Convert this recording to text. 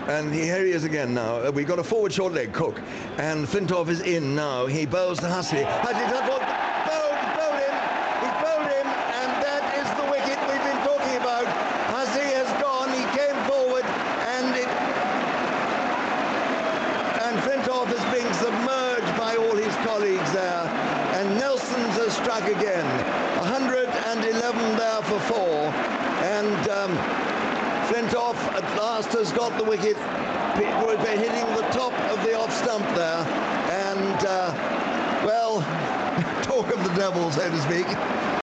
And here he is again now. We've got a forward short leg, Cook. And Flintoff is in now. He bowls to Hussey. Hussey bowled him. He bowled him. And that is the wicket we've been talking about. Hussey has gone. He came forward. And Flintoff is being submerged by all his colleagues there. And Nelson's has struck again. 111 there for 4. And Flintoff at last has got the wicket. We're hitting the top of the off stump there. And, well, talk of the devil, so to speak.